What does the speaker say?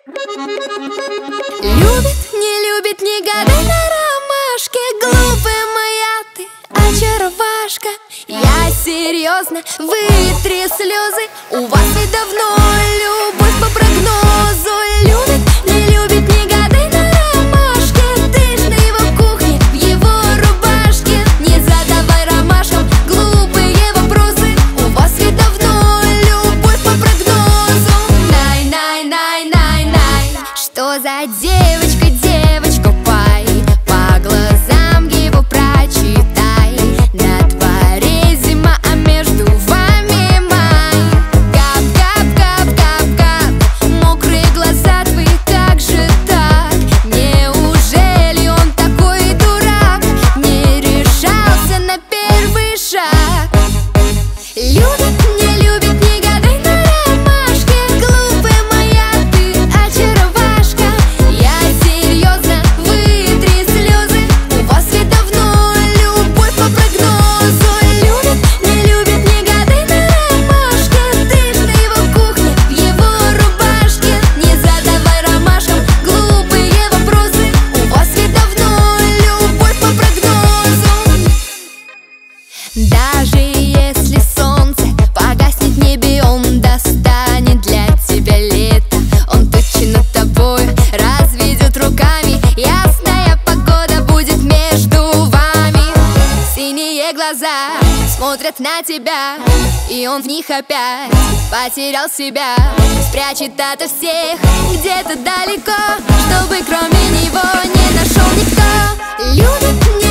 Любит, не любит, не гадай на ромашке. Глупая моя ты очаровашка. Я серьезно, вытри слезы. У вас ведь давно любовь по прогнозу. Любит, не любит, не гадай на ромашке. Ты ж на его кухне, в его рубашке. Не задавай ромашкам глупые вопросы. У вас ведь давно любовь по прогнозу. Най-най-най-най-най. Что за девочка, девочка, пай? По глазам его прочитай. На дворе зима, а между вами май. Кап-кап-кап-кап-кап. Мокрые глаза твои, как же так? Неужели он такой дурак? Не решался на первый шаг. Любит, не любит, не гадай на ромашке. Глупая моя ты очаровашка. Я серьезно, вытри слезы. У вас ведь давно любовь по прогнозу. Любит, не любит, не гадай на ромашке. Ты ж на его кухне, в его рубашке. Не задавай ромашкам глупые вопросы. У вас ведь давно любовь по прогнозу. Даже если солнце погаснет в небе, он достанет для тебя лето. Он точно над тобой разведет руками. Ясная погода будет между вами. Синие глаза смотрят на тебя, и он в них опять потерял себя. Спрячет от всех где-то далеко, чтобы кроме него не нашел никто. Любит,